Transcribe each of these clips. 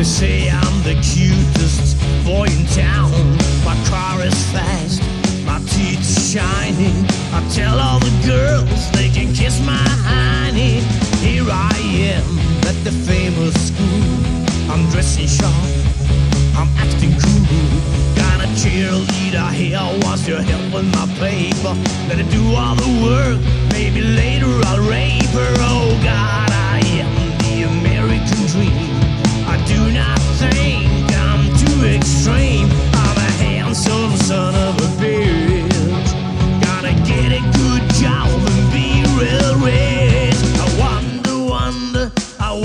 They say I'm the cutest boy in town. My car is fast, my teeth are shining. I tell all the girls they can kiss my hiney. Here I am at the famous school. I'm dressing sharp, I'm acting cool. Got a cheerleader here, wants your help with my paper. Let her do all the work, maybe later I'll rape her. Oh God, I am the American dream. I do not think I'm too extreme. I'm a handsome son of a bitch. Gotta get a good job and be real rich. I wonder,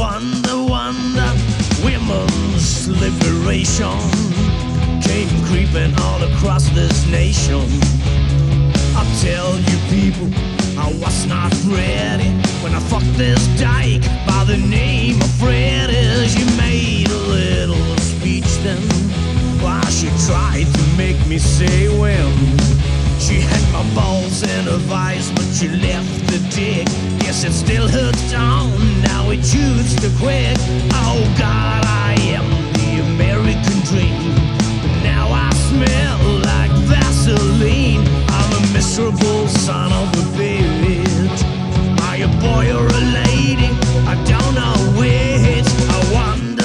women's liberation came creeping all across this nation. I tell you people, I was not ready when I fucked this dyke by the name of Freddie. She made a little speech then, while she tried to make me say when. She had my balls in her vice, but she left the dick. Guess it still hurts on, now it shoots the quick. Oh God, I am the American dream. But now I smell like Vaseline. I'm a miserable son of a bitch. Am I a boy or a lady? I don't know which. I wonder.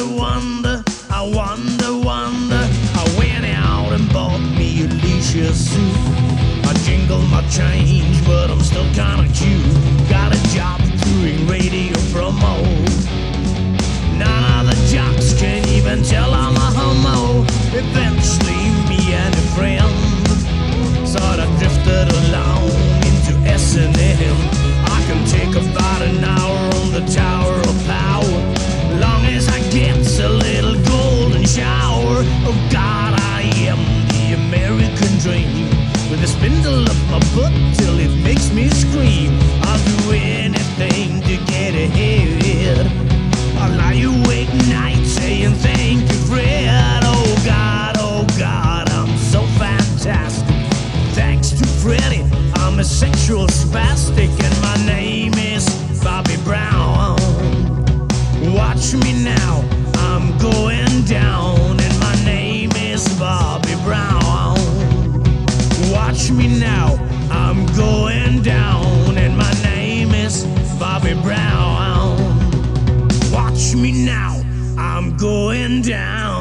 I went out and bought me a leisure suit. I jingle my change, but I'm still kinda cute. Got a job doing radio promo. None of the jocks can even tell I'm a homo. Eventually me and a friend sort of drifted along into S&M. I can take about an hour on the Tower of Power, long as I get a little golden shower. Oh God, I am the American dream. With a spindle up my butt till it makes me scream. I'll do anything to get ahead. I'll lie awake night saying thank you, Fred. Oh God, I'm so fantastic. Thanks to Freddie, I'm a sexual spastic, and my name is Bobby Brown. Watch me now, I'm going down, and my name is Bobby Brown. Watch me now, I'm going down, and my name is Bobby Brown. Watch me now, I'm going down.